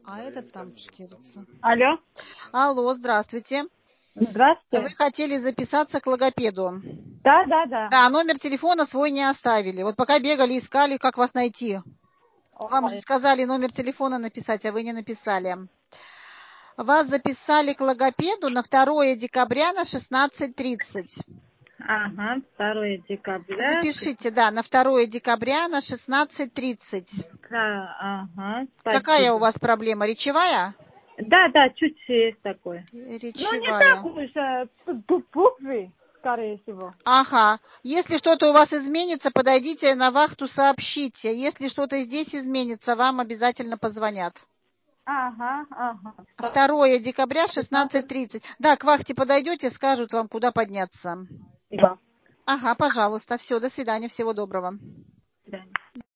А этот там шкерится. Алло. Алло, здравствуйте. Здравствуйте. Вы хотели записаться к логопеду? Да. Да, номер телефона свой не оставили. Вот пока бегали, искали, как вас найти. Вам же Ой. сказали номер телефона написать, а вы не написали. Вас записали к логопеду на 2 декабря на 16:30. Ага, 2 декабря. Запишите, да, на 2 декабря на 16:30. Ага, Какая у спасибо. вас проблема? Речевая? Да, чуть есть такое. Ну, не так Речевая. уж, буквы, скорее всего. Ага. Если что-то у вас изменится, подойдите на вахту, сообщите. Если что-то здесь изменится, вам обязательно позвонят. Ага. 2 декабря 16. 16:30. Да, к вахте подойдете, скажут вам, куда подняться. Да. Ага, пожалуйста. Все, до свидания, всего доброго. До свидания.